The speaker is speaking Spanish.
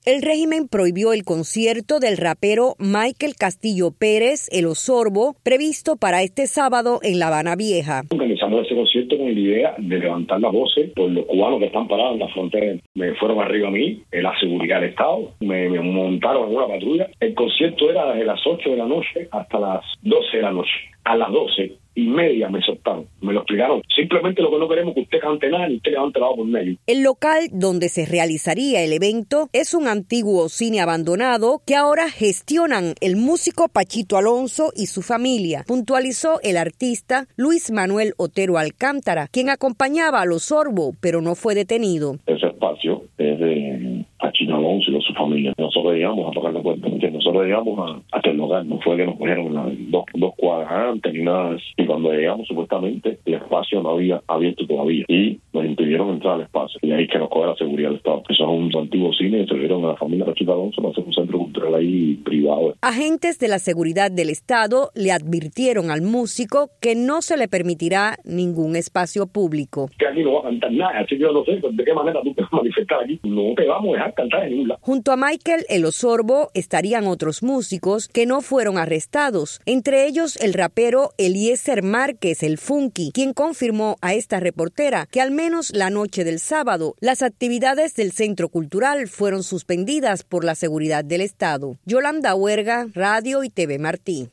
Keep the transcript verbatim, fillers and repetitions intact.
El régimen prohibió el concierto del rapero Michael Castillo Pérez, El Osorbo, previsto para este sábado en La Habana Vieja. Organizamos ese concierto con la idea de levantar la voz por los cubanos que están parados en la frontera. Me fueron arriba a mí, en la seguridad del Estado, me, me montaron en una patrulla. El concierto era desde las ocho de la noche hasta las doce de la noche. A las doce y media me soltaron, me lo explicaron. Simplemente lo que no queremos es que usted cante nada ni usted levante la voz por medio. El local donde se realizaría el evento es un antiguo cine abandonado que ahora gestionan el músico Pachito Alonso y su familia, puntualizó el artista Luis Manuel Otero Alcántara, quien acompañaba a Los Osorbo, pero no fue detenido. Ese espacio es de Pachito Alonso y de su familia. Nosotros llegamos a tocar la puerta, nosotros llegamos a, hasta el local, no fue que nos cogieron la, dos, dos cuadras antes ni nada. Y cuando llegamos, supuestamente, el espacio no había abierto todavía y nos impidieron entrar al espacio. Y ahí que nos coge la seguridad del Estado. Eso es un antiguo cine, se dieron a la familia Pachito Alonso para hacer un centro cultural ahí privado. Agentes de la seguridad del Estado le advirtieron al músico que no se le permitirá ningún espacio público. Que aquí no va a cantar nada, así que yo no sé de qué manera tú te vas a manifestar aquí. No te vamos a dejar cantar en ningún lado. Junto a Michael El Osorbo estarían otros músicos que no fueron arrestados, entre ellos el rapero Eliezer Márquez, el Funky, quien confirmó a esta reportera que al menos la noche del sábado las actividades del Centro Cultural fueron suspendidas por la seguridad del Estado. Yolanda Huerga, Radio y T V Martí.